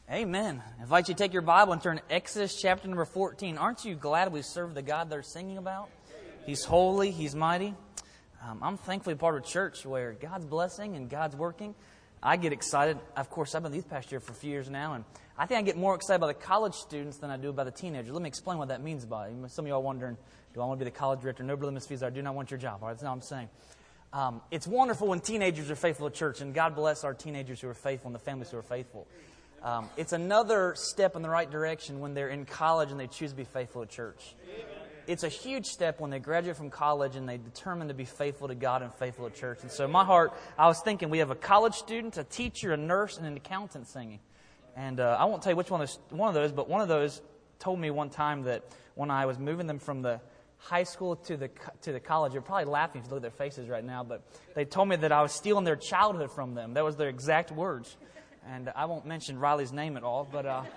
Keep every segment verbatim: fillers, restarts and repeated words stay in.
Amen. I invite you to take your Bible and turn to Exodus chapter number fourteen. Aren't you glad we serve the God they're singing about? He's holy. He's mighty. Um, I'm thankfully part of a church where God's blessing and God's working. I get excited. Of course, I've been the youth pastor here for a few years now, and I think I get more excited by the college students than I do by the teenagers. Let me explain what that means by it. Some of you are wondering, do I want to be the college director? No, Brother Miss Fees, I do not want your job. All right, that's not what I'm saying. Um, it's wonderful when teenagers are faithful to church, and God bless our teenagers who are faithful and the families who are faithful. Um, it's another step in the right direction when they're in college and they choose to be faithful to church. It's a huge step when they graduate from college and they determine to be faithful to God and faithful to church. And so in my heart, I was thinking we have a college student, a teacher, a nurse, and an accountant singing. And uh, I won't tell you which one of, those, one of those, but one of those told me one time that when I was moving them from the high school to the to the college, they're probably laughing if you look at their faces right now, but they told me that I was stealing their childhood from them. That was their exact words. And I won't mention Riley's name at all, but uh,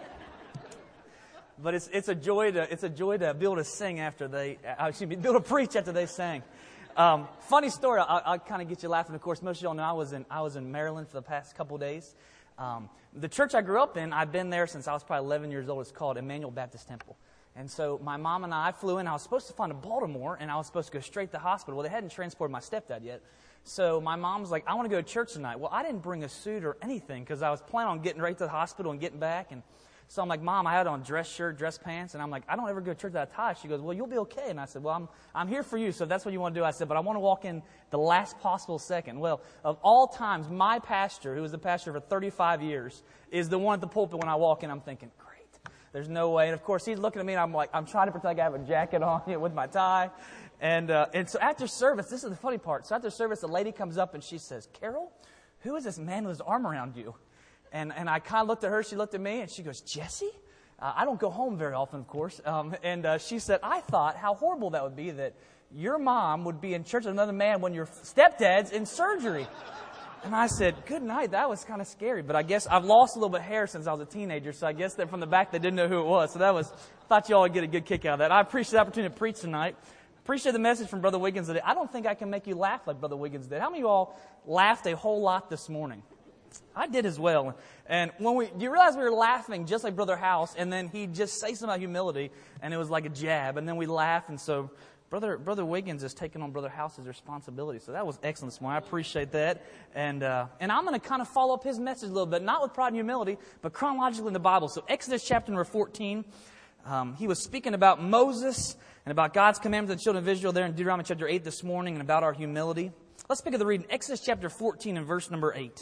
but it's it's a joy to it's a joy to be able to sing after they uh, excuse me, be able to preach after they sang. Um, funny story, I'll, I'll kind of get you laughing. Of course, most of y'all know I was in I was in Maryland for the past couple of days. Um, the church I grew up in, I've been there since I was probably eleven years old. It's called Emmanuel Baptist Temple. And so my mom and I flew in. I was supposed to fly to Baltimore, and I was supposed to go straight to the hospital. Well, they hadn't transported my stepdad yet. So my mom's like, I want to go to church tonight. Well, I didn't bring a suit or anything because I was planning on getting right to the hospital and getting back. And so I'm like, Mom, I had on dress shirt, dress pants. And I'm like, I don't ever go to church without a tie. She goes, well, you'll be okay. And I said, well, I'm I'm here for you. So if that's what you want to do. I said, but I want to walk in the last possible second. Well, of all times, my pastor, who was the pastor for thirty-five years, is the one at the pulpit when I walk in. I'm thinking, great, there's no way. And of course, he's looking at me and I'm like, I'm trying to pretend like I have a jacket on with my tie. And uh, and so after service, this is the funny part. So after service, the lady comes up and she says, Carol, who is this man with his arm around you? And and I kind of looked at her. She looked at me and she goes, Jesse? Uh, I don't go home very often, of course. Um, and uh, she said, I thought how horrible that would be that your mom would be in church with another man when your stepdad's in surgery. And I said, good night. That was kind of scary. But I guess I've lost a little bit of hair since I was a teenager. So I guess that from the back they didn't know who it was. So that was, thought you all would get a good kick out of that. I appreciate the opportunity to preach tonight. Appreciate the message from Brother Wiggins today. I don't think I can make you laugh like Brother Wiggins did. How many of you all laughed a whole lot this morning? I did as well. And when we, do you realize we were laughing just like Brother House, and then he'd just say something about humility, and it was like a jab, and then we laugh, and so Brother Brother Wiggins is taking on Brother House's responsibility. So that was excellent this morning. I appreciate that. And uh, and I'm going to kind of follow up his message a little bit, not with pride and humility, but chronologically in the Bible. So Exodus chapter number fourteen, um, he was speaking about Moses and about God's commandments to the children of Israel there in Deuteronomy chapter eight this morning, and about our humility. Let's pick up the reading. Exodus chapter fourteen and verse number eight.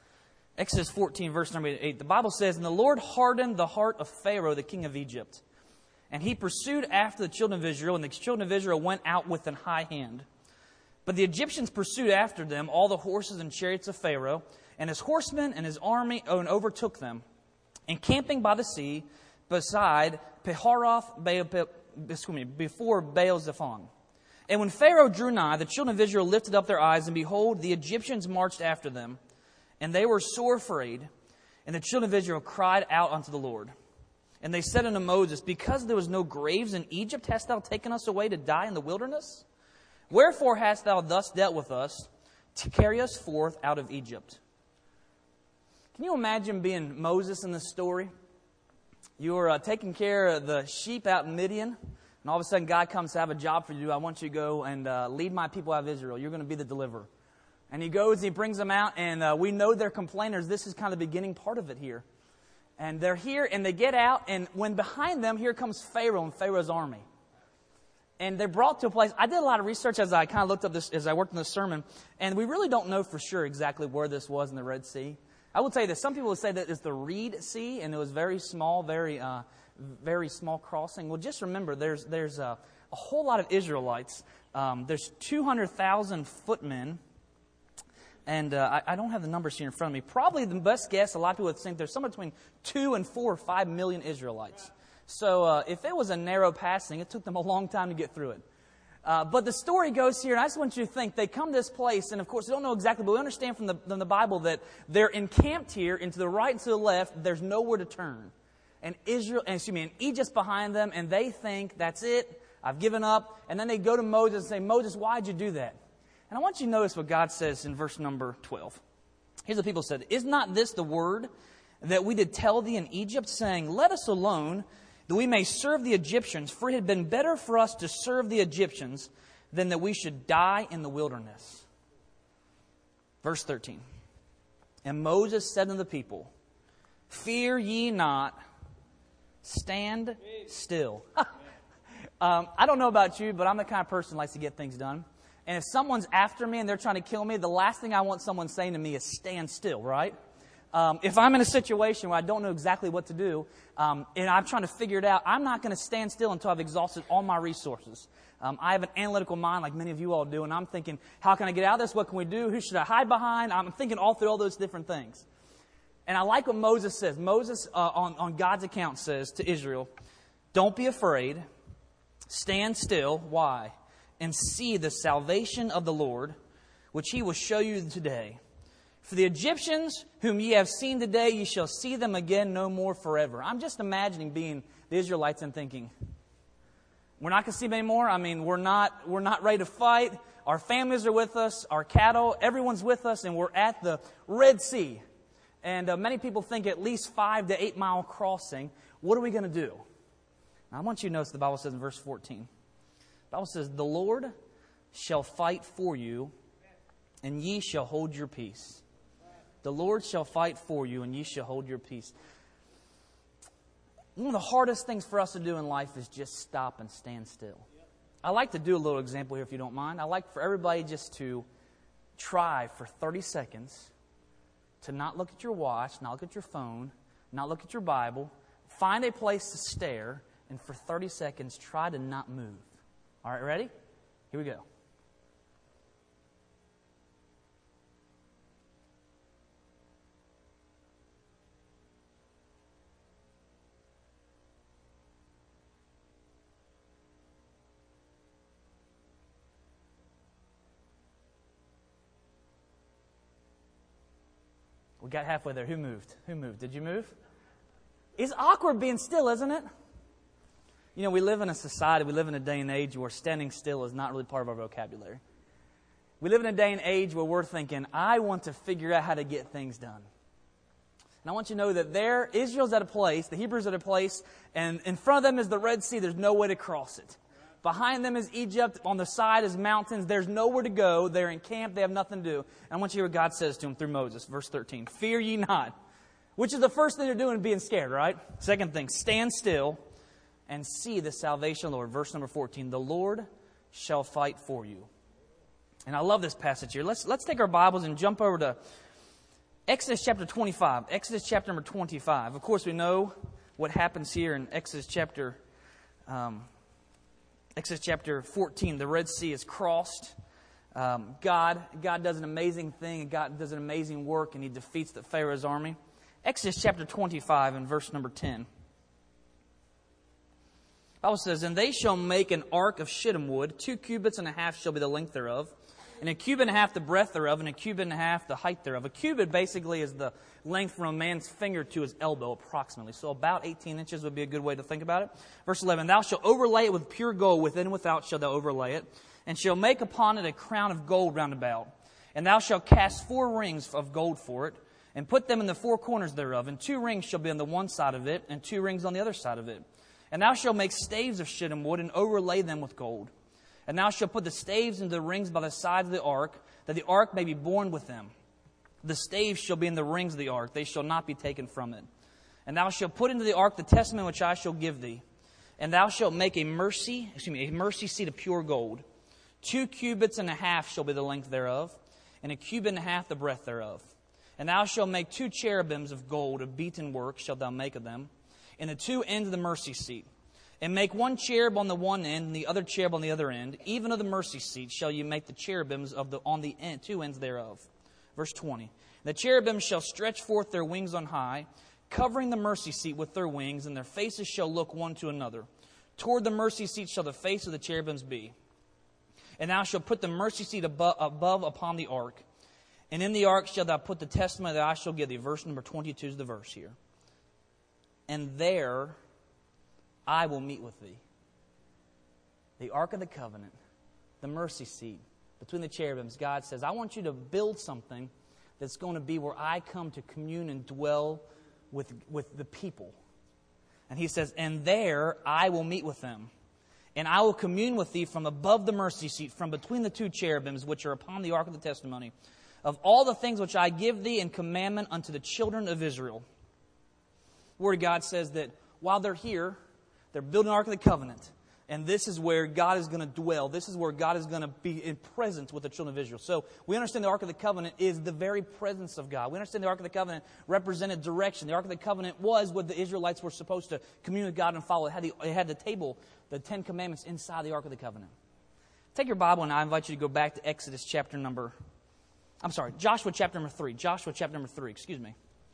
Exodus fourteen, verse number eight. The Bible says, And the Lord hardened the heart of Pharaoh, the king of Egypt. And he pursued after the children of Israel, and the children of Israel went out with an high hand. But the Egyptians pursued after them all the horses and chariots of Pharaoh, and his horsemen and his army and overtook them, encamping by the sea beside Piharoth, before Baal-zephon. And when Pharaoh drew nigh, the children of Israel lifted up their eyes, and behold, the Egyptians marched after them. And they were sore afraid, and the children of Israel cried out unto the Lord. And they said unto Moses, Because there was no graves in Egypt, hast thou taken us away to die in the wilderness? Wherefore hast thou thus dealt with us, to carry us forth out of Egypt? Can you imagine being Moses in this story? You were uh, taking care of the sheep out in Midian, and all of a sudden God comes to have a job for you to do. I want you to go and uh, lead my people out of Israel. You're going to be the deliverer. And he goes and he brings them out, and uh, we know they're complainers. This is kind of the beginning part of it here. And they're here, and they get out, and when behind them, here comes Pharaoh and Pharaoh's army. And they're brought to a place. I did a lot of research as I kind of looked up this, as I worked on this sermon, and we really don't know for sure exactly where this was in the Red Sea. I will tell you that some people would say that it's the Reed Sea, and it was very small, very uh, very small crossing. Well, just remember, there's there's a, a whole lot of Israelites. Um, there's two hundred thousand footmen. And uh, I, I don't have the numbers here in front of me. Probably the best guess, a lot of people would think there's somewhere between two and four or five million Israelites. So uh, if it was a narrow passing, it took them a long time to get through it. Uh, but the story goes here, and I just want you to think, they come to this place, and of course, we don't know exactly, but we understand from the, from the Bible that they're encamped here, and to the right and to the left, there's nowhere to turn. And Israel, and excuse me, and Egypt's behind them, and they think, that's it, I've given up. And then they go to Moses and say, Moses, why'd you do that? And I want you to notice what God says in verse number twelve. Here's what people said. Is not this the word that we did tell thee in Egypt, saying, let us alone, that we may serve the Egyptians, for it had been better for us to serve the Egyptians than that we should die in the wilderness. Verse thirteen. And Moses said unto the people, fear ye not, stand still. um, I don't know about you, but I'm the kind of person who likes to get things done. And if someone's after me and they're trying to kill me, the last thing I want someone saying to me is stand still, right? Um, if I'm in a situation where I don't know exactly what to do, um, and I'm trying to figure it out, I'm not going to stand still until I've exhausted all my resources. Um, I have an analytical mind like many of you all do, and I'm thinking, how can I get out of this? What can we do? Who should I hide behind? I'm thinking all through all those different things. And I like what Moses says. Moses, uh, on, on God's account, says to Israel, don't be afraid, stand still. Why? And see the salvation of the Lord, which he will show you today. For the Egyptians whom ye have seen today, ye shall see them again no more forever. I'm just imagining being the Israelites and thinking, we're not going to see them anymore. I mean, we're not, we're not ready to fight. Our families are with us. Our cattle, everyone's with us. And we're at the Red Sea. And uh, many people think at least five to eight mile crossing. What are we going to do? Now, I want you to notice the Bible says in verse fourteen. The Bible says, the Lord shall fight for you, and ye shall hold your peace. The Lord shall fight for you, and ye shall hold your peace. One of the hardest things for us to do in life is just stop and stand still. I like to do a little example here, if you don't mind. I like for everybody just to try for thirty seconds to not look at your watch, not look at your phone, not look at your Bible. Find a place to stare, and for thirty seconds, try to not move. All right, ready? Here we go. We got halfway there. Who moved? Who moved? Did you move? It's awkward being still, isn't it? You know, we live in a society, we live in a day and age where standing still is not really part of our vocabulary. We live in a day and age where we're thinking, I want to figure out how to get things done. And I want you to know that there, Israel's at a place, the Hebrews are at a place, and in front of them is the Red Sea. There's no way to cross it. Behind them is Egypt. On the side is mountains. There's nowhere to go. They're in camp. They have nothing to do. And I want you to hear what God says to them through Moses. Verse thirteen. Fear ye not. Which is the first thing they're doing, being scared, right? Second thing, stand still and see the salvation of the Lord. Verse number fourteen. The Lord shall fight for you. And I love this passage here. Let's, let's take our Bibles and jump over to Exodus chapter twenty-five. Exodus chapter number twenty-five. Of course, we know what happens here in Exodus chapter um Exodus chapter fourteen, the Red Sea is crossed. Um, God, God does an amazing thing. God does an amazing work, and He defeats the Pharaoh's army. Exodus chapter twenty-five and verse number ten. The Bible says, and they shall make an ark of shittim wood. Two cubits and a half shall be the length thereof, and a cubit and a half the breadth thereof, and a cubit and a half the height thereof. A cubit basically is the length from a man's finger to his elbow, approximately. So about eighteen inches would be a good way to think about it. Verse eleven, thou shalt overlay it with pure gold, within and without shalt thou overlay it, and shall make upon it a crown of gold round about. And thou shalt cast four rings of gold for it, and put them in the four corners thereof. And two rings shall be on the one side of it, and two rings on the other side of it. And thou shalt make staves of shittim wood, and overlay them with gold. And thou shalt put the staves into the rings by the sides of the ark, that the ark may be borne with them. The staves shall be in the rings of the ark, they shall not be taken from it. And thou shalt put into the ark the testament which I shall give thee. And thou shalt make a mercy, excuse me, a mercy seat of pure gold. Two cubits and a half shall be the length thereof, and a cubit and a half the breadth thereof. And thou shalt make two cherubims of gold, of beaten work shalt thou make of them, in the two ends of the mercy seat. And make one cherub on the one end, and the other cherub on the other end. Even of the mercy seat shall you make the cherubims of the on the end, two ends thereof. Verse twenty. The cherubims shall stretch forth their wings on high, covering the mercy seat with their wings, and their faces shall look one to another. Toward the mercy seat shall the face of the cherubims be. And thou shalt put the mercy seat above, above upon the ark. And in the ark shalt thou put the testament that I shall give thee. Verse number twenty-two is the verse here. And there I will meet with thee. The Ark of the Covenant, the mercy seat, between the cherubims, God says, I want you to build something that's going to be where I come to commune and dwell with, with the people. And he says, and there I will meet with them. And I will commune with thee from above the mercy seat, from between the two cherubims which are upon the ark of the testimony, of all the things which I give thee in commandment unto the children of Israel. The Word of God says that while they're here, they're building the ark of the covenant. And this is where God is going to dwell. This is where God is going to be in presence with the children of Israel. So we understand the Ark of the Covenant is the very presence of God. We understand the Ark of the Covenant represented direction. The Ark of the Covenant was what the Israelites were supposed to commune with God and follow. It had the, it had the table, the Ten Commandments inside the Ark of the Covenant. Take your Bible and I invite you to go back to Exodus chapter number, I'm sorry, Joshua chapter number three. Joshua chapter number three, excuse me.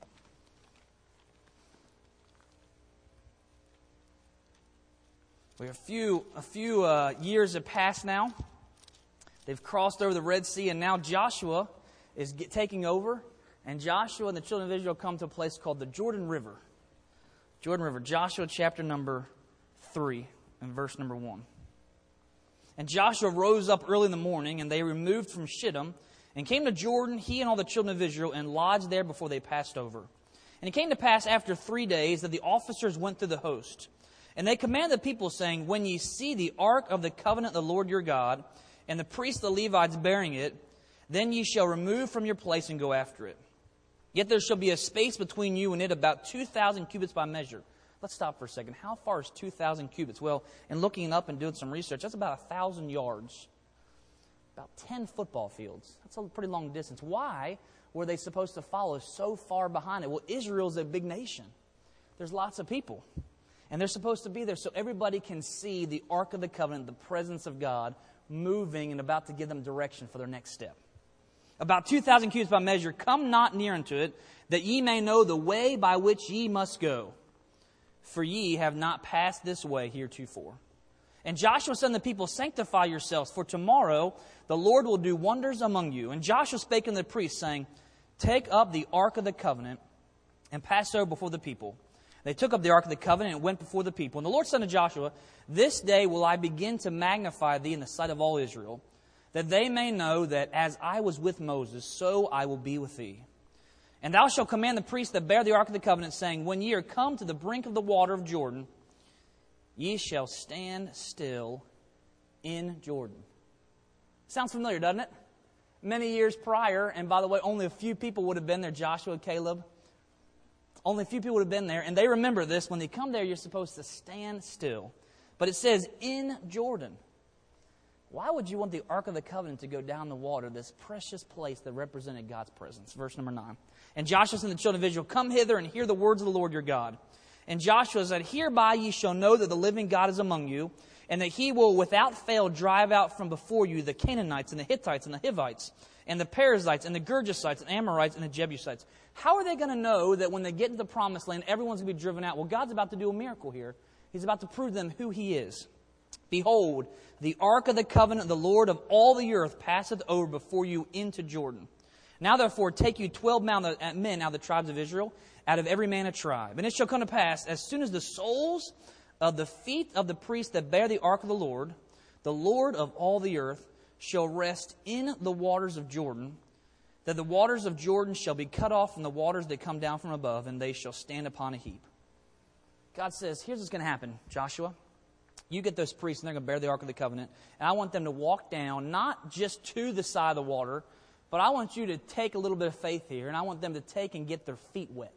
We have a few, a few uh, years have passed now. They've crossed over the Red Sea, and now Joshua is get, taking over. And Joshua and the children of Israel come to a place called the Jordan River. Jordan River, Joshua chapter number three and verse number one. And Joshua rose up early in the morning, and they removed from Shittim, and came to Jordan, he and all the children of Israel, and lodged there before they passed over. And it came to pass after three days that the officers went through the host. And they commanded the people, saying, when ye see the ark of the covenant of the Lord your God, and the priests the Levites bearing it, then ye shall remove from your place and go after it. Yet there shall be a space between you and it about two thousand cubits by measure. Let's stop for a second. How far is two thousand cubits? Well, in looking it up and doing some research, that's about one thousand yards. About ten football fields. That's a pretty long distance. Why were they supposed to follow so far behind it? Well, Israel's a big nation. There's lots of people. And they're supposed to be there so everybody can see the Ark of the Covenant, the presence of God, moving and about to give them direction for their next step. About two thousand cubits by measure, come not near unto it, that ye may know the way by which ye must go. For ye have not passed this way heretofore. And Joshua said unto the people, sanctify yourselves, for tomorrow the Lord will do wonders among you. And Joshua spake unto the priests, saying, take up the Ark of the Covenant, and pass over before the people. They took up the Ark of the Covenant and went before the people. And the Lord said to Joshua, this day will I begin to magnify thee in the sight of all Israel, that they may know that as I was with Moses, so I will be with thee. And thou shalt command the priests that bear the Ark of the Covenant, saying, when ye are come to the brink of the water of Jordan, ye shall stand still in Jordan. Sounds familiar, doesn't it? Many years prior, and by the way, only a few people would have been there, Joshua and Caleb. Only a few people would have been there, and they remember this. When they come there, you're supposed to stand still. But it says, in Jordan. Why would you want the Ark of the Covenant to go down the water, this precious place that represented God's presence? Verse number nine. And Joshua said to the children of Israel, come hither and hear the words of the Lord your God. And Joshua said, hereby ye shall know that the living God is among you, and that he will without fail drive out from before you the Canaanites and the Hittites and the Hivites, and the Perizzites and the Girgashites and Amorites and the Jebusites. How are they going to know that when they get into the promised land, everyone's going to be driven out? Well, God's about to do a miracle here. He's about to prove to them who he is. Behold, the ark of the covenant of the Lord of all the earth passeth over before you into Jordan. Now therefore take you twelve men out of the tribes of Israel, out of every man a tribe. And it shall come to pass, as soon as the soles of the feet of the priests that bear the ark of the Lord, the Lord of all the earth, shall rest in the waters of Jordan, that the waters of Jordan shall be cut off from the waters that come down from above, and they shall stand upon a heap. God says, here's what's going to happen, Joshua. You get those priests, and they're going to bear the Ark of the Covenant, and I want them to walk down, not just to the side of the water, but I want you to take a little bit of faith here, and I want them to take and get their feet wet.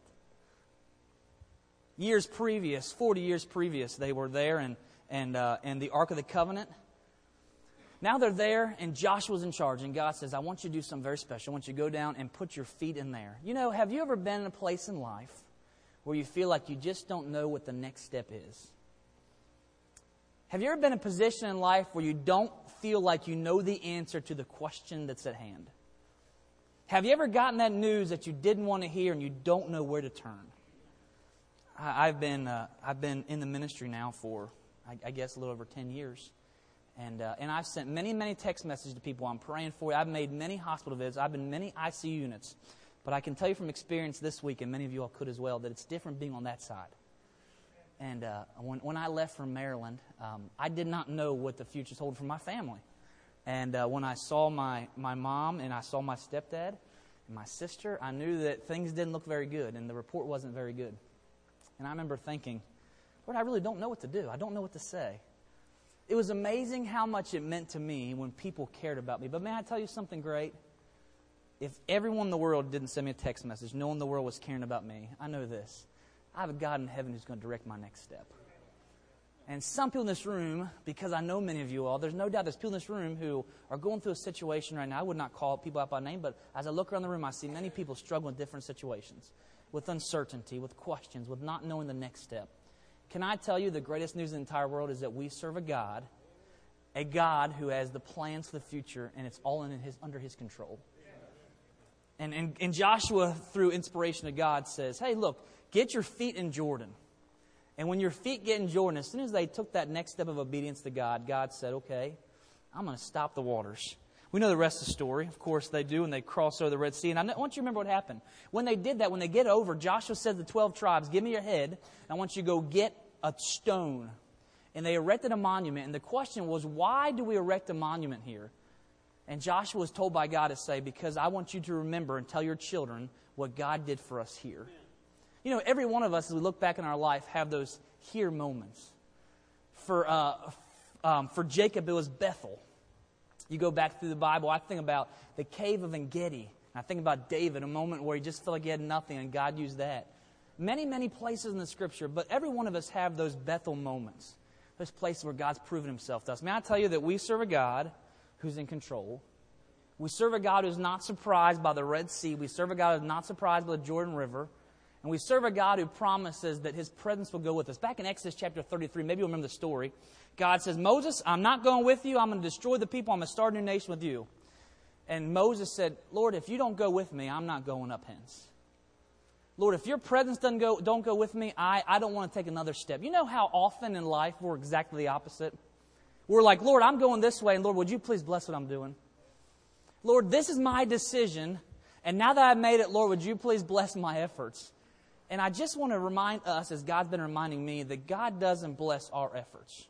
Years previous, forty years previous, they were there, and, and, uh, and the Ark of the Covenant. Now they're there, and Joshua's in charge, and God says, I want you to do something very special. I want you to go down and put your feet in there. You know, have you ever been in a place in life where you feel like you just don't know what the next step is? Have you ever been in a position in life where you don't feel like you know the answer to the question that's at hand? Have you ever gotten that news that you didn't want to hear and you don't know where to turn? I, I've been uh, I've been in the ministry now for, I, I guess, a little over ten years. And uh, and I've sent many, many text messages to people. I'm praying for you. I've made many hospital visits. I've been in many I C U units. But I can tell you from experience this week, and many of you all could as well, that it's different being on that side. And uh, when, when I left from Maryland, um, I did not know what the future's holding for my family. And uh, when I saw my, my mom and I saw my stepdad, my sister, I knew that things didn't look very good and the report wasn't very good. And I remember thinking, Lord, I really don't know what to do. I don't know what to say. It was amazing how much it meant to me when people cared about me. But may I tell you something great? If everyone in the world didn't send me a text message, no one in the world was caring about me, I know this. I have a God in heaven who's going to direct my next step. And some people in this room, because I know many of you all, there's no doubt there's people in this room who are going through a situation right now. I would not call people out by name, but as I look around the room, I see many people struggling with different situations, with uncertainty, with questions, with not knowing the next step. Can I tell you the greatest news in the entire world is that we serve a God, a God who has the plans for the future, and it's all in his, under His control. And, and, and Joshua, through inspiration of God, says, hey, look, get your feet in Jordan. And when your feet get in Jordan, as soon as they took that next step of obedience to God, God said, okay, I'm going to stop the waters. We know the rest of the story. Of course they do, and they cross over the Red Sea. And I want you to remember what happened. When they did that, when they get over, Joshua said to the twelve tribes, give me your head. I want you to go get a stone. And they erected a monument. And the question was, why do we erect a monument here? And Joshua was told by God to say, because I want you to remember and tell your children what God did for us here. You know, every one of us, as we look back in our life, have those here moments. For uh, um, for Jacob, it was Bethel. You go back through the Bible, I think about the cave of En-Gedi. I think about David, a moment where he just felt like he had nothing, and God used that. Many, many places in the Scripture, but every one of us have those Bethel moments. Those places where God's proven Himself to us. May I tell you that we serve a God who's in control. We serve a God who's not surprised by the Red Sea. We serve a God who's not surprised by the Jordan River. And we serve a God who promises that His presence will go with us. Back in Exodus chapter thirty-three, maybe you'll remember the story. God says, Moses, I'm not going with you. I'm going to destroy the people. I'm going to start a new nation with you. And Moses said, Lord, if you don't go with me, I'm not going up hence. Lord, if your presence doesn't go, don't go with me, I, I don't want to take another step. You know how often in life we're exactly the opposite? We're like, Lord, I'm going this way, and Lord, would you please bless what I'm doing? Lord, this is my decision, and now that I've made it, Lord, would you please bless my efforts? And I just want to remind us, as God's been reminding me, that God doesn't bless our efforts.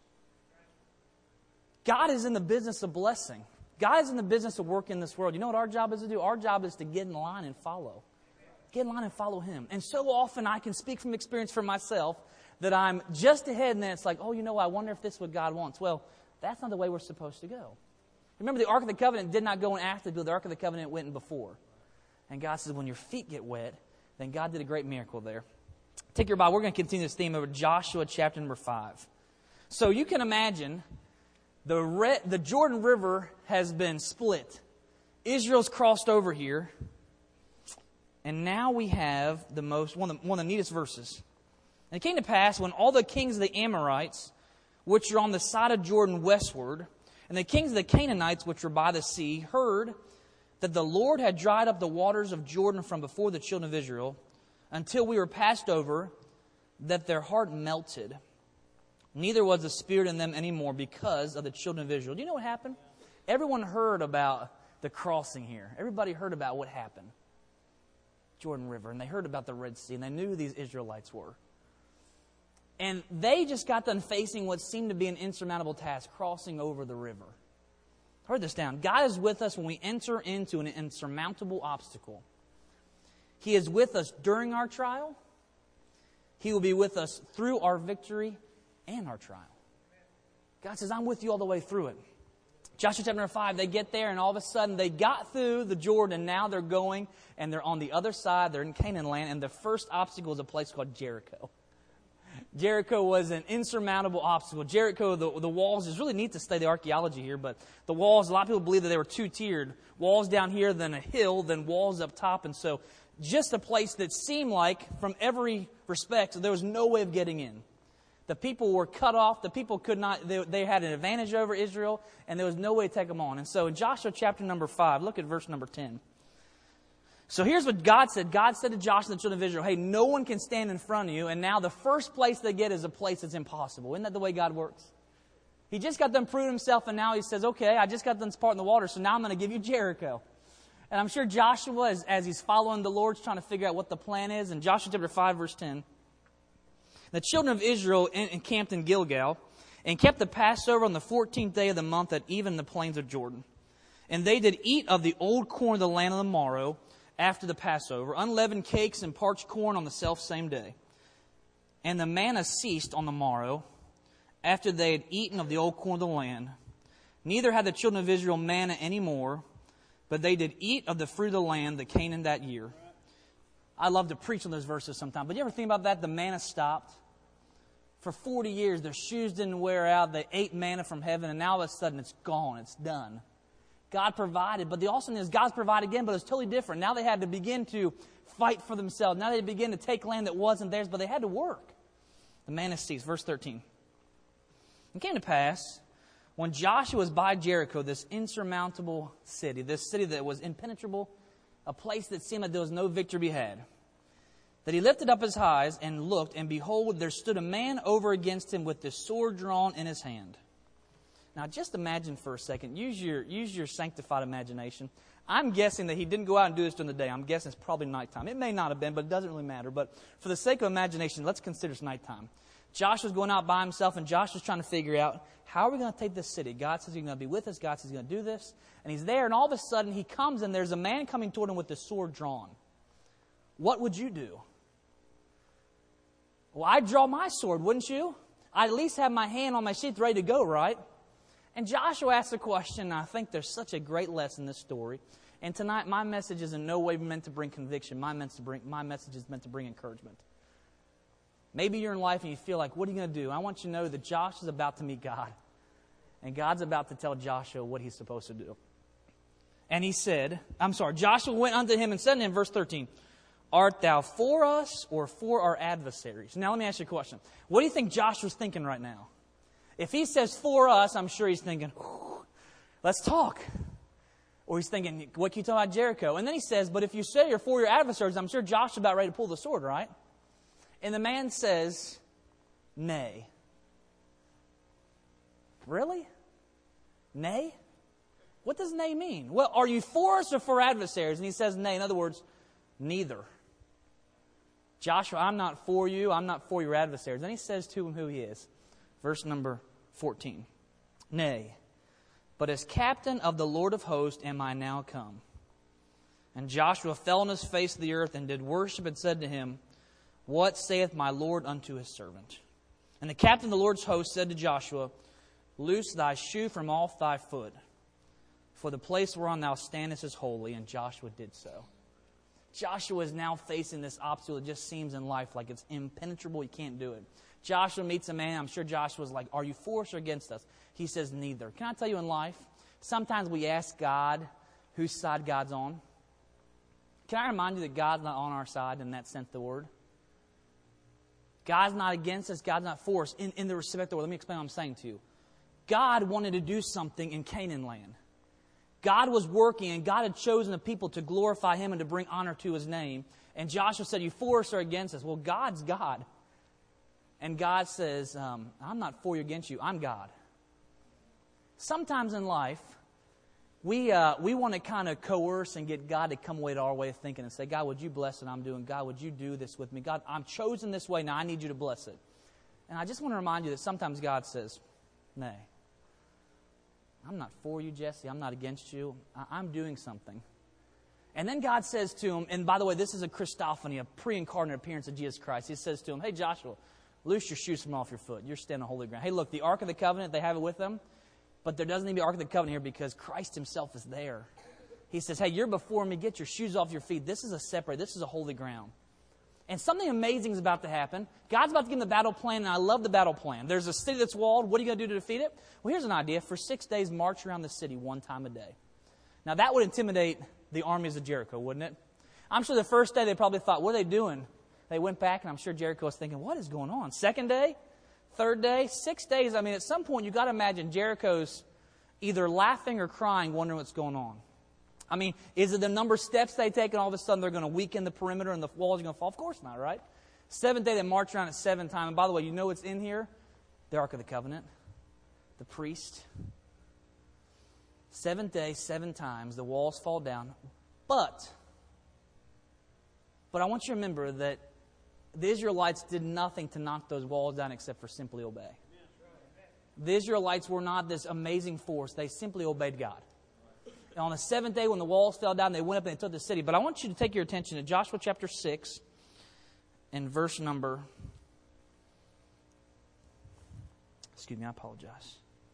God is in the business of blessing. God is in the business of working in this world. You know what our job is to do? Our job is to get in line and follow. Get in line and follow Him. And so often I can speak from experience for myself that I'm just ahead and then it's like, oh, you know, I wonder if this is what God wants. Well, that's not the way we're supposed to go. Remember, the Ark of the Covenant did not go in after the Ark of the Covenant went in before. And God says, when your feet get wet, then God did a great miracle there. Take your Bible. We're going to continue this theme over Joshua chapter number five. So you can imagine the Red, the Jordan River has been split. Israel's crossed over here. And now we have the most one of the, one of the neatest verses. And it came to pass when all the kings of the Amorites, which are on the side of Jordan westward, and the kings of the Canaanites, which were by the sea, heard that the Lord had dried up the waters of Jordan from before the children of Israel, until we were passed over, that their heart melted. Neither was the Spirit in them anymore because of the children of Israel. Do you know what happened? Everyone heard about the crossing here. Everybody heard about what happened. Jordan River, and they heard about the Red Sea, and they knew who these Israelites were. And they just got done facing what seemed to be an insurmountable task, crossing over the river. Heard this down. God is with us when we enter into an insurmountable obstacle. He is with us during our trial. He will be with us through our victory and our trial. God says, I'm with you all the way through it. Joshua chapter five, they get there, and all of a sudden they got through the Jordan. Now they're going, and they're on the other side. They're in Canaan land, and the first obstacle is a place called Jericho. Jericho was an insurmountable obstacle. Jericho, the, the walls, is really neat to study the archaeology here, but the walls, a lot of people believe that they were two-tiered. Walls down here, then a hill, then walls up top. And so just a place that seemed like, from every respect, there was no way of getting in. The people were cut off. The people could not, they, they had an advantage over Israel, and there was no way to take them on. And so in Joshua chapter number five, look at verse number ten. So here's what God said. God said to Joshua and the children of Israel, hey, no one can stand in front of you. And now the first place they get is a place that's impossible. Isn't that the way God works? He just got done proving Himself, and now He says, okay, I just got done parting the water, so now I'm going to give you Jericho. And I'm sure Joshua, as, as he's following the Lord, is trying to figure out what the plan is. In Joshua chapter five, verse ten, the children of Israel encamped in Gilgal and kept the Passover on the fourteenth day of the month at even the plains of Jordan. And they did eat of the old corn of the land of the morrow, after the Passover, unleavened cakes and parched corn on the selfsame day. And the manna ceased on the morrow, after they had eaten of the old corn of the land. Neither had the children of Israel manna any more, but they did eat of the fruit of the land that came in that year. I love to preach on those verses sometimes, but you ever think about that? The manna stopped. For forty years, their shoes didn't wear out. They ate manna from heaven, and now all of a sudden it's gone. It's done. God provided, but the awesome thing is God's provided again, but it's totally different. Now they had to begin to fight for themselves. Now they begin to take land that wasn't theirs, but they had to work. The manna ceased. Verse thirteen. It came to pass, when Joshua was by Jericho, this insurmountable city, this city that was impenetrable, a place that seemed like there was no victory to be had, that he lifted up his eyes and looked, and behold, there stood a man over against him with this sword drawn in his hand. Now, just imagine for a second. Use your use your sanctified imagination. I'm guessing that he didn't go out and do this during the day. I'm guessing it's probably nighttime. It may not have been, but it doesn't really matter. But for the sake of imagination, let's consider it's nighttime. Joshua's going out by himself, and Joshua's trying to figure out, how are we going to take this city? God says he's going to be with us. God says he's going to do this. And he's there, and all of a sudden he comes, and there's a man coming toward him with this sword drawn. What would you do? Well, I'd draw my sword, wouldn't you? I'd at least have my hand on my sheath ready to go, right? And Joshua asked a question, and I think there's such a great lesson in this story. And tonight, my message is in no way meant to bring conviction. My, meant to bring, my message is meant to bring encouragement. Maybe you're in life and you feel like, what are you going to do? I want you to know that Joshua's about to meet God. And God's about to tell Joshua what he's supposed to do. And he said, I'm sorry, Joshua went unto him and said to him, verse thirteen, art thou for us or for our adversaries? Now let me ask you a question. What do you think Joshua's thinking right now? If he says for us, I'm sure he's thinking, let's talk. Or he's thinking, what can you tell about Jericho? And then he says, but if you say you're for your adversaries, I'm sure Joshua's about ready to pull the sword, right? And the man says, nay. Really? Nay? What does nay mean? Well, are you for us or for adversaries? And he says nay. In other words, neither. Joshua, I'm not for you. I'm not for your adversaries. Then he says to him who he is. Verse number fourteen. Nay, but as captain of the Lord of hosts am I now come. And Joshua fell on his face to the earth and did worship and said to him, what saith my Lord unto his servant? And the captain of the Lord's host said to Joshua, loose thy shoe from off thy foot, for the place whereon thou standest is holy. And Joshua did so. Joshua is now facing this obstacle that just seems in life like it's impenetrable. He can't do it. Joshua meets a man. I'm sure Joshua's like, are you for us or against us? He says, neither. Can I tell you in life, sometimes we ask God whose side God's on. Can I remind you that God's not on our side in that sense of the word? God's not against us. God's not for us. In, in the respect of the word, let me explain what I'm saying to you. God wanted to do something in Canaan land. God was working, and God had chosen a people to glorify Him and to bring honor to His name. And Joshua said, you for us or against us? Well, God's God. And God says, um, I'm not for you, against you. I'm God. Sometimes in life, we uh, we want to kind of coerce and get God to come away to our way of thinking and say, God, would you bless what I'm doing? God, would you do this with me? God, I'm chosen this way. Now I need you to bless it. And I just want to remind you that sometimes God says, nay. I'm not for you, Jesse. I'm not against you. I'm doing something. And then God says to him, and by the way, this is a Christophany, a pre-incarnate appearance of Jesus Christ. He says to him, hey, Joshua, loose your shoes from off your foot. You're standing on holy ground. Hey, look, the Ark of the Covenant, they have it with them. But there doesn't need to be Ark of the Covenant here because Christ Himself is there. He says, hey, you're before me. Get your shoes off your feet. This is a separate. This is a holy ground. And something amazing is about to happen. God's about to give him the battle plan, and I love the battle plan. There's a city that's walled. What are you going to do to defeat it? Well, here's an idea. For six days, march around the city one time a day. Now, that would intimidate the armies of Jericho, wouldn't it? I'm sure the first day they probably thought, what are they doing? They went back, and I'm sure Jericho was thinking, what is going on? Second day? Third day? Six days? I mean, at some point, you've got to imagine Jericho's either laughing or crying, wondering what's going on. I mean, is it the number of steps they take and all of a sudden they're going to weaken the perimeter and the walls are going to fall? Of course not, right? Seventh day, they march around at seven times. And by the way, you know what's in here? The Ark of the Covenant, the priest. Seventh day, seven times, the walls fall down. But, but I want you to remember that the Israelites did nothing to knock those walls down except for simply obey. The Israelites were not this amazing force. They simply obeyed God. on the seventh day when the walls fell down, they went up and they took the city. But I want you to take your attention to Joshua chapter six and verse number... Excuse me, I apologize.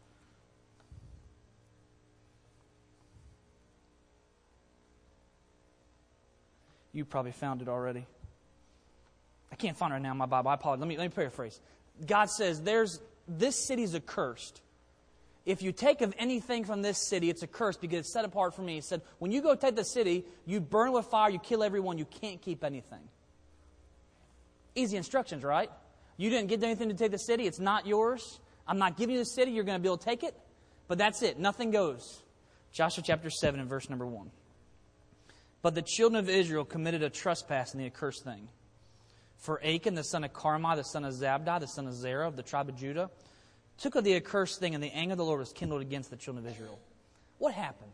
You probably found it already. I can't find it right now in my Bible. I apologize. Let me, let me paraphrase. God says, "There's this city is accursed. If you take of anything from this city, it's accursed because it's set apart for me." He said, when you go take the city, you burn with fire, you kill everyone, you can't keep anything. Easy instructions, right? You didn't get anything to take the city. It's not yours. I'm not giving you the city. You're going to be able to take it. But that's it. Nothing goes. Joshua chapter seven and verse number one. "But the children of Israel committed a trespass in the accursed thing. For Achan, the son of Carmi, the son of Zabdi, the son of Zerah, of the tribe of Judah, took of the accursed thing, and the anger of the Lord was kindled against the children of Israel." What happened?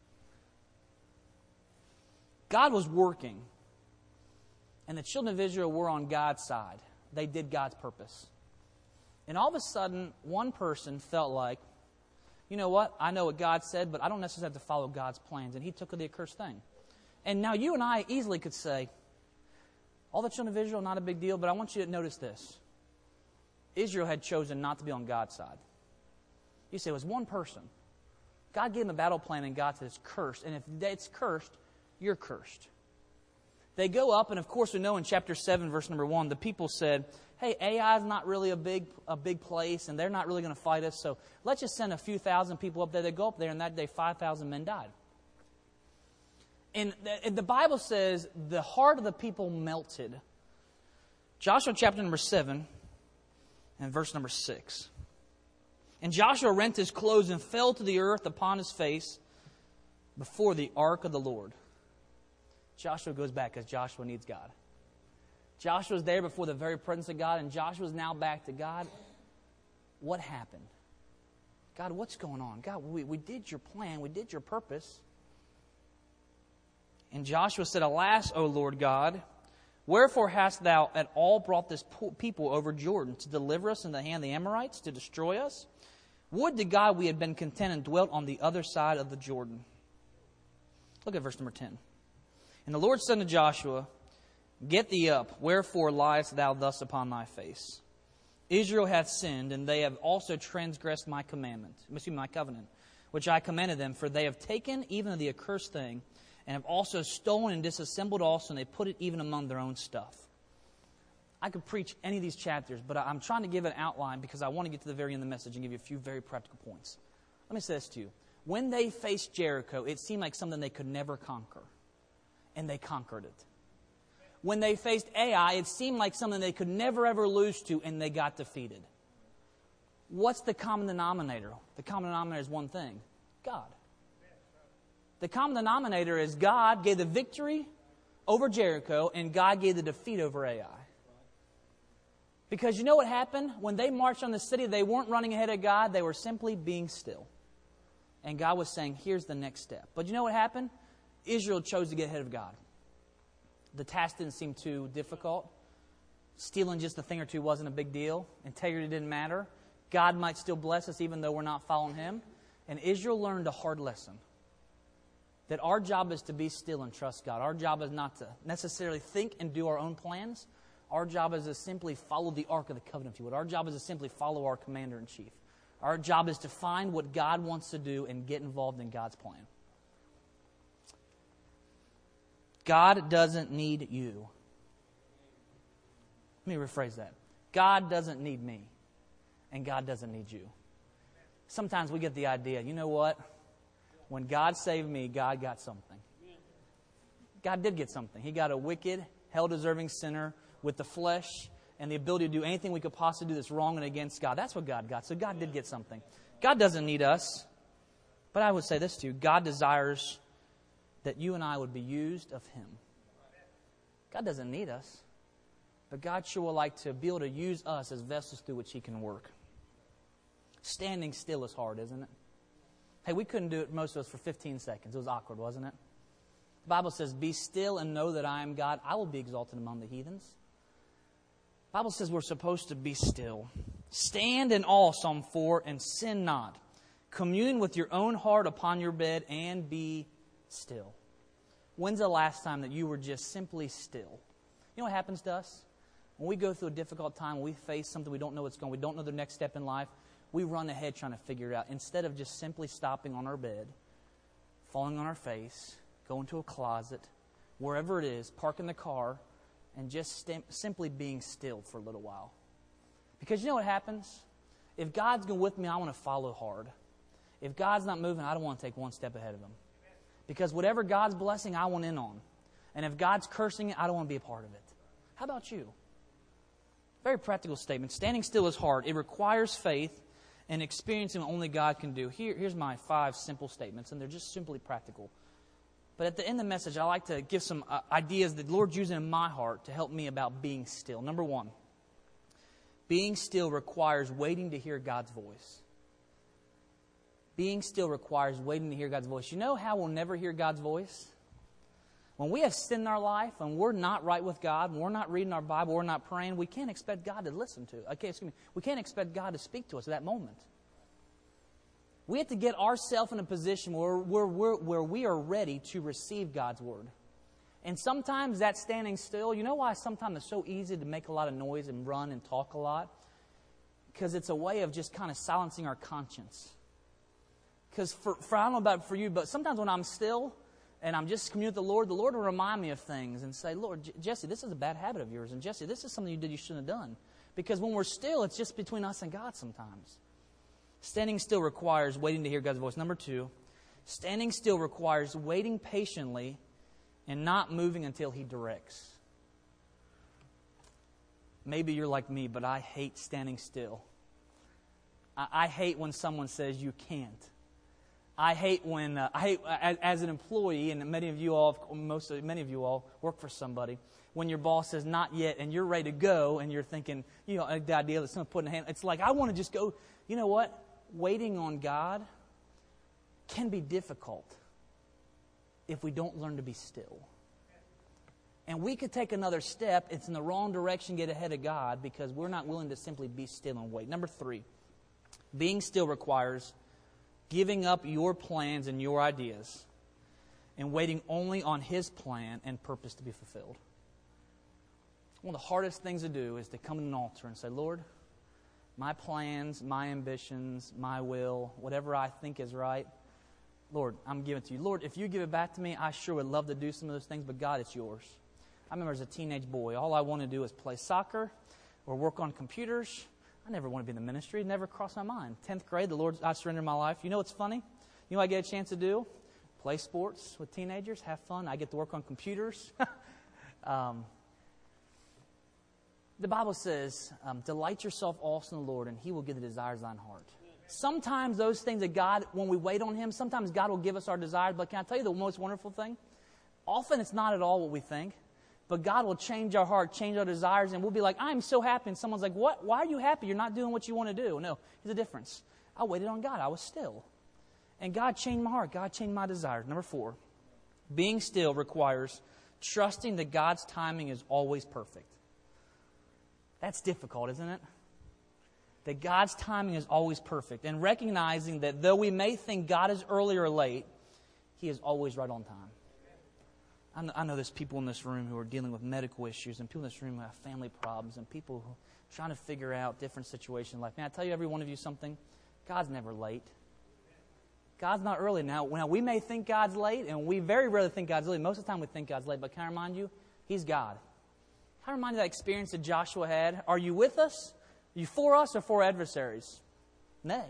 God was working, and the children of Israel were on God's side. They did God's purpose. And all of a sudden, one person felt like, you know what? I know what God said, but I don't necessarily have to follow God's plans. And he took of the accursed thing. And now you and I easily could say, all the children of Israel, not a big deal, but I want you to notice this. Israel had chosen not to be on God's side. You say, it was one person. God gave them a battle plan, and God said it's cursed. And if it's cursed, you're cursed. They go up, and of course we know in chapter seven, verse number one, the people said, hey, Ai is not really a big a big place, and they're not really going to fight us, so let's just send a few thousand people up there. They go up there, and that day five thousand men died. And the, the Bible says the heart of the people melted. Joshua chapter number seven and verse number six. "And Joshua rent his clothes and fell to the earth upon his face before the ark of the Lord." Joshua goes back because Joshua needs God. Joshua's there before the very presence of God, and Joshua's now back to God. What happened? God, what's going on? God, we, we did your plan. We did your purpose. And Joshua said, "Alas, O Lord God, wherefore hast thou at all brought this people over Jordan to deliver us in the hand of the Amorites, to destroy us? Would to God we had been content and dwelt on the other side of the Jordan." Look at verse number ten. "And the Lord said to Joshua, Get thee up, wherefore liest thou thus upon thy face? Israel hath sinned, and they have also transgressed my commandment, excuse me, my covenant, which I commanded them, for they have taken even of the accursed thing, and have also stolen and disassembled also, and they put it even among their own stuff." I could preach any of these chapters, but I'm trying to give an outline because I want to get to the very end of the message and give you a few very practical points. Let me say this to you. When they faced Jericho, it seemed like something they could never conquer, and they conquered it. When they faced Ai, it seemed like something they could never ever lose to, and they got defeated. What's the common denominator? The common denominator is one thing: God. The common denominator is God gave the victory over Jericho, and God gave the defeat over Ai. Because you know what happened? When they marched on the city, they weren't running ahead of God. They were simply being still. And God was saying, here's the next step. But you know what happened? Israel chose to get ahead of God. The task didn't seem too difficult. Stealing just a thing or two wasn't a big deal. Integrity didn't matter. God might still bless us even though we're not following Him. And Israel learned a hard lesson. That our job is to be still and trust God. Our job is not to necessarily think and do our own plans. Our job is to simply follow the Ark of the Covenant, if you would. Our job is to simply follow our Commander-in-Chief. Our job is to find what God wants to do and get involved in God's plan. God doesn't need you. Let me rephrase that. God doesn't need me, and God doesn't need you. Sometimes we get the idea, you know what? When God saved me, God got something. God did get something. He got a wicked, hell-deserving sinner with the flesh and the ability to do anything we could possibly do that's wrong and against God. That's what God got. So God did get something. God doesn't need us. But I would say this to you. God desires that you and I would be used of Him. God doesn't need us. But God sure would like to be able to use us as vessels through which He can work. Standing still is hard, isn't it? Hey, we couldn't do it, most of us, for fifteen seconds. It was awkward, wasn't it? The Bible says, be still and know that I am God. I will be exalted among the heathens. The Bible says we're supposed to be still. Stand in awe, Psalm four, and sin not. Commune with your own heart upon your bed and be still. When's the last time that you were just simply still? You know what happens to us? When we go through a difficult time, when we face something we don't know what's going, we don't know the next step in life, we run ahead trying to figure it out. Instead of just simply stopping on our bed, falling on our face, going to a closet, wherever it is, parking the car, and just stim- simply being still for a little while. Because you know what happens? If God's going with me, I want to follow hard. If God's not moving, I don't want to take one step ahead of Him. Because whatever God's blessing, I want in on. And if God's cursing it, I don't want to be a part of it. How about you? Very practical statement. Standing still is hard. It requires faith and experiencing what only God can do. Here, here's my five simple statements, and they're just simply practical. But at the end of the message, I like to give some uh, ideas that the Lord's using in my heart to help me about being still. Number one, being still requires waiting to hear God's voice. Being still requires waiting to hear God's voice. You know how we'll never hear God's voice? When we have sin in our life and we're not right with God, when we're not reading our Bible, we're not praying, we can't expect God to listen to. Okay, excuse me. We can't expect God to speak to us at that moment. We have to get ourselves in a position where, where, where, where we are ready to receive God's Word. And sometimes that standing still, you know why sometimes it's so easy to make a lot of noise and run and talk a lot? Because it's a way of just kind of silencing our conscience. Because for, for I don't know about for you, but sometimes when I'm still and I'm just communing with the Lord, the Lord will remind me of things and say, Lord, J- Jesse, this is a bad habit of yours. And Jesse, this is something you did you shouldn't have done. Because when we're still, it's just between us and God sometimes. Standing still requires waiting to hear God's voice. Number two, standing still requires waiting patiently and not moving until He directs. Maybe you're like me, but I hate standing still. I, I hate when someone says you can't. I hate when, uh, I hate as, as an employee, and many of you all, most of, many of you all work for somebody, when your boss says not yet and you're ready to go and you're thinking, you know, the idea that someone putting a hand, it's like, I want to just go. You know what? Waiting on God can be difficult if we don't learn to be still. And we could take another step. It's in the wrong direction, get ahead of God, because we're not willing to simply be still and wait. Number three, being still requires giving up your plans and your ideas and waiting only on His plan and purpose to be fulfilled. One of the hardest things to do is to come to an altar and say, Lord, my plans, my ambitions, my will, whatever I think is right, Lord, I'm giving it to you. Lord, if you give it back to me, I sure would love to do some of those things, but God, it's yours. I remember as a teenage boy, all I wanted to do was play soccer or work on computers. I never wanted to be in the ministry. It never crossed my mind. tenth grade, the Lord, I surrendered my life. You know what's funny? You know what I get a chance to do? Play sports with teenagers, have fun. I get to work on computers. um, the Bible says, um, delight yourself also in the Lord, and He will give the desires of thine heart. Sometimes those things that God, when we wait on Him, sometimes God will give us our desires. But can I tell you the most wonderful thing? Often it's not at all what we think. But God will change our heart, change our desires, and we'll be like, I'm so happy. And someone's like, what? Why are you happy? You're not doing what you want to do. No, here's the difference. I waited on God. I was still. And God changed my heart. God changed my desires. Number four, being still requires trusting that God's timing is always perfect. That's difficult, isn't it? That God's timing is always perfect. And recognizing that though we may think God is early or late, He is always right on time. I know, I know there's people in this room who are dealing with medical issues, and people in this room who have family problems, and people who are trying to figure out different situations in life. May I tell you, every one of you, something? God's never late. God's not early. Now, now, we may think God's late, and we very rarely think God's late. Most of the time we think God's late, but can I remind you? He's God. Can I remind you of that experience that Joshua had? Are you with us? Are you for us or for adversaries? Nay.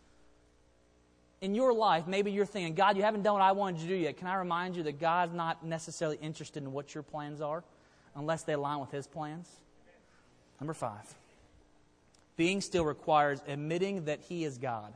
In your life, maybe you're thinking, God, you haven't done what I wanted you to do yet. Can I remind you that God's not necessarily interested in what your plans are unless they align with His plans? Number five, being still requires admitting that He is God.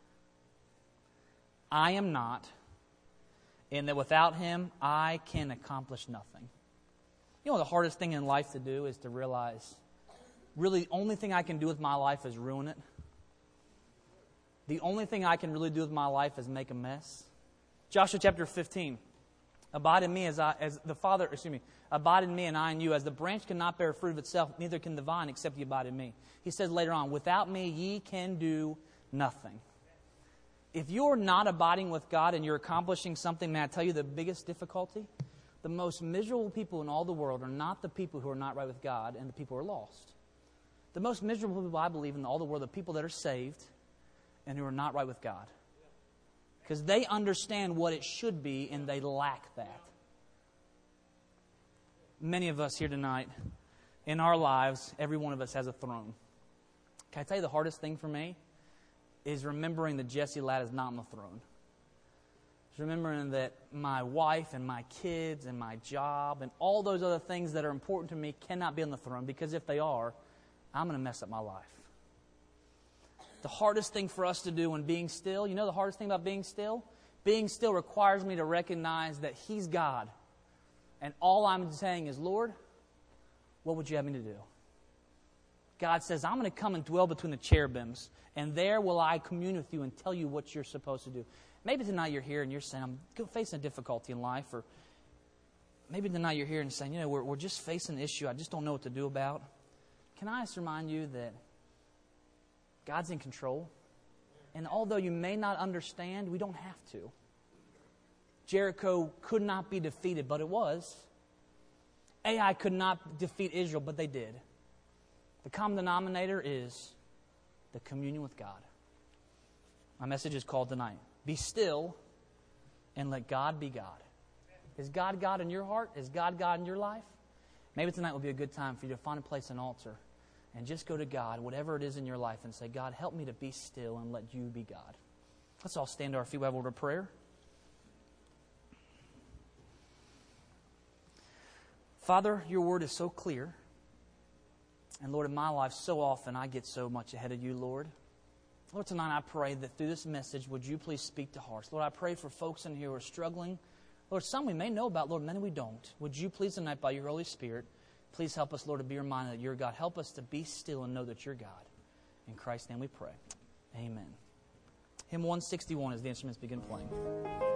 I am not, and that without Him, I can accomplish nothing. You know, the hardest thing in life to do is to realize, really, the only thing I can do with my life is ruin it. The only thing I can really do with my life is make a mess. Joshua chapter fifteen. Abide in me as I, as the Father, excuse me, abide in me and I in you. As the branch cannot bear fruit of itself, neither can the vine except ye abide in me. He says later on, without me ye can do nothing. If you're not abiding with God and you're accomplishing something, may I tell you the biggest difficulty? The most miserable people in all the world are not the people who are not right with God and the people who are lost. The most miserable people, I believe, in all the world are people that are saved and who are not right with God. Because they understand what it should be and they lack that. Many of us here tonight, in our lives, every one of us has a throne. Can I tell you the hardest thing for me? Is remembering that Jesse Ladd is not on the throne. It's remembering that my wife and my kids and my job and all those other things that are important to me cannot be on the throne, because if they are, I'm going to mess up my life. The hardest thing for us to do when being still, you know the hardest thing about being still? Being still requires me to recognize that He's God. And all I'm saying is, Lord, what would you have me to do? God says, I'm going to come and dwell between the cherubims, and there will I commune with you and tell you what you're supposed to do. Maybe tonight you're here and you're saying, I'm facing a difficulty in life, or maybe tonight you're here and saying, you know, we're, we're just facing an issue I just don't know what to do about. Can I just remind you that God's in control? And although you may not understand, we don't have to. Jericho could not be defeated, but it was. Ai could not defeat Israel, but they did. The common denominator is the communion with God. My message is called tonight, be still and let God be God. Is God God in your heart? Is God God in your life? Maybe tonight will be a good time for you to find a place, an altar, and just go to God, whatever it is in your life, and say, God, help me to be still and let you be God. Let's all stand to our feet. We have a word of prayer. Father, your word is so clear. And Lord, in my life, so often I get so much ahead of you, Lord. Lord, tonight I pray that through this message, would you please speak to hearts. Lord, I pray for folks in here who are struggling. Lord, some we may know about, Lord, many we don't. Would you please tonight, by your Holy Spirit, please help us, Lord, to be reminded that you're God. Help us to be still and know that you're God. In Christ's name we pray. Amen. Hymn one sixty-one as the instruments begin playing.